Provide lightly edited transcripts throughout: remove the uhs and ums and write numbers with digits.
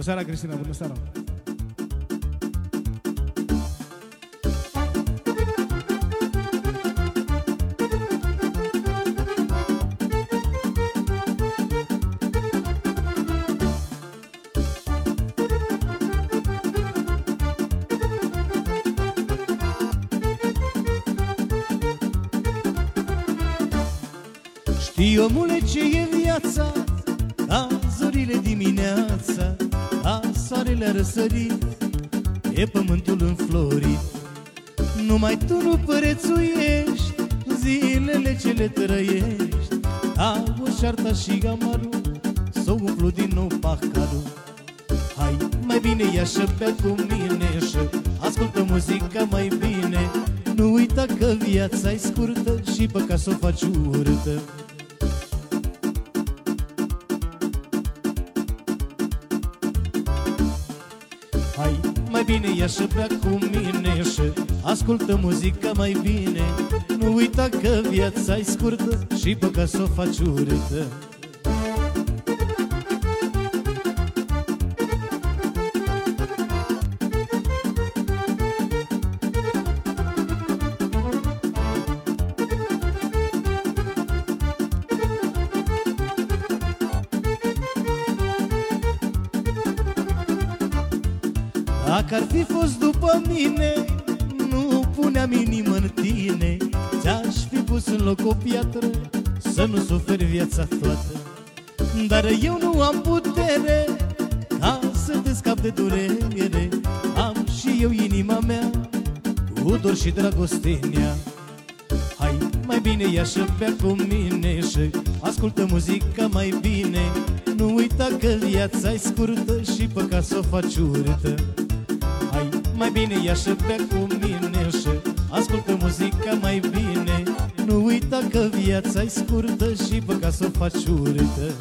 Bună seara, Cristina, bună seara. Știi, omule, ce e viața, ca zorile dimineața, ca soarele a răsărit, e pământul înflorit. Numai tu nu prețuiești zilele ce le trăiești, ca oșarta și gamarul s-o umplu din nou paharul. Hai, mai bine ia și bea cu mine și ascultă muzica mai bine. Nu uita că viața e scurtă și păcat s-o faci urâtă. Hai, mai bine ia și bea cu mine și ascultă muzica mai bine. Nu uita că viața e scurtă și păcat s-o faci urâtă. Dacă ar fi fost după mine, nu puneam inimă în tine. Ți-aș fi pus în loc o piatră, să nu suferi viața toată. Dar eu nu am putere ca să te scap de durere. Am și eu inima mea cu dor și dragoste în ea. Hai, mai bine ia și bea cu mine și ascultă muzica mai bine. Nu uita că viața e scurtă și păcat s-o faci urâtă. Hai, mai bine ia și bea cu mine și ascultă muzica mai bine. Nu uita că viața e scurtă și păcat s-o faci urâtă.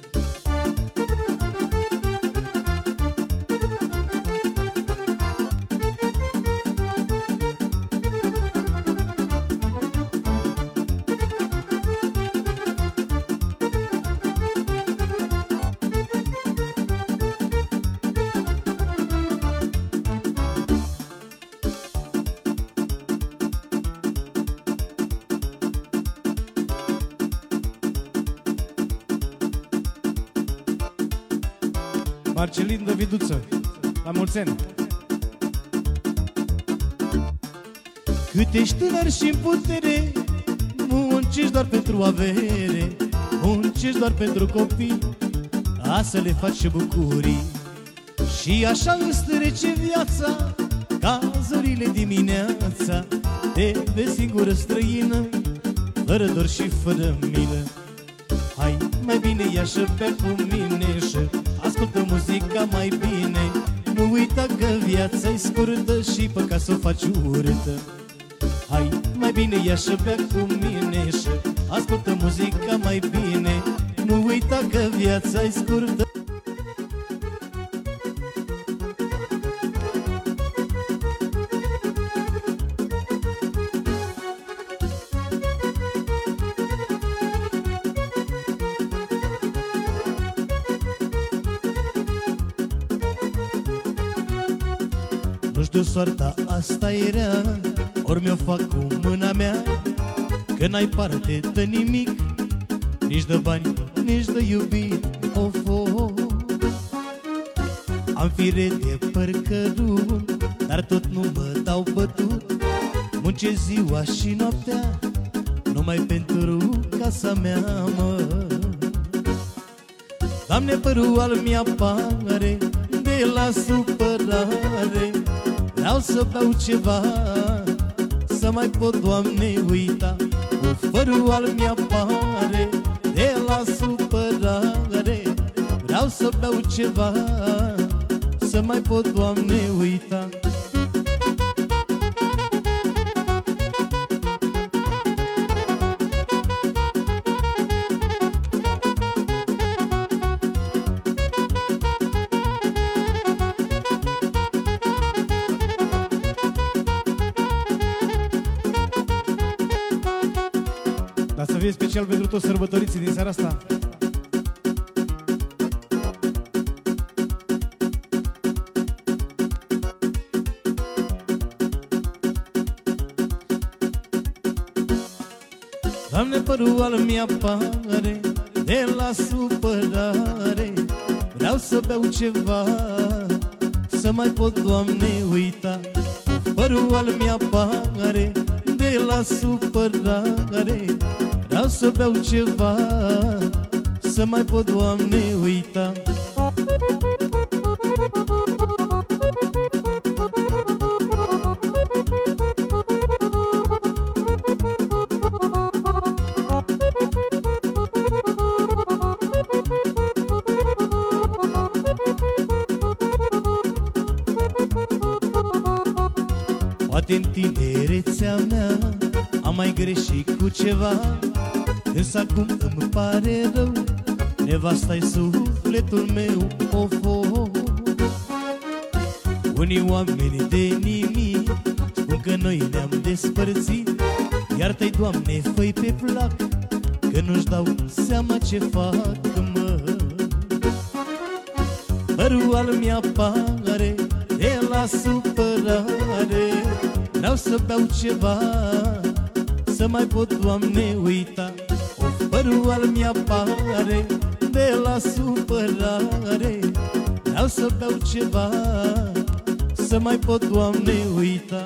Marcelin Daviduță, la mulți ani. Cât ești tânăr și-n putere, muncești doar pentru avere, muncești doar pentru copii, ca să le faci și bucurii. Și așa îți trece viața, ca zorile dimineața. Te vezi singură străină, fără dor și fără milă. Hai, mai bine ia și bea cu mine și ascultă muzica mai bine. Nu uita că viața e scurtă și păcat s-o faci urâtă. Hai, mai bine ia și bea cu mine și ascultă muzica mai bine. Nu uita că viața e scurtă. Nu știu, soarta asta e rea, ori mi-o fac cu mâna mea, că n-ai parte de nimic, nici de bani, nici de iubit. Of, of. Am fire de păr cărunt, dar tot nu mă dau bătut. Muncesc ziua și noaptea, numai pentru casa mea, mă. Doamne, părul al mi-apare de la supărare. Vreau să beau ceva, să mai pot, Doamne, uita. Cu părul al mi-apare de la supărare. Vreau să beau ceva, să mai pot, Doamne, uita. Dar să fie special pentru toți sărbătoriții din seara asta. Doamne, părul al mi-apare de la supărare. Vreau să beau ceva, să mai pot, Doamne, uita. Părul al mi-apare de la supărare. Vreau să beau ceva, să mai pot, Doamne, uita. Poate-n tinerețea mea am mai greșit cu ceva, însă acum îmi pare rău, nevasta-i sufletul meu, of, of. Unii oameni de nimic spun că noi ne-am despărțit. Iartă-i, Doamne, fă-i pe plac, că nu-și dau seama ce fac, mă. Părul al mi-apare de la supărare. Vreau să beau ceva, să mai pot, Doamne, uita. Of, părul al mi-apare de la supărare. Vreau să beau ceva, să mai pot, Doamne, uita.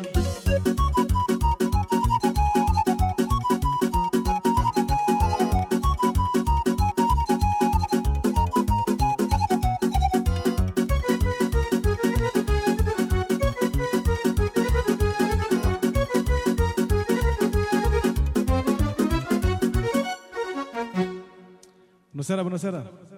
Bună seara, bună seara!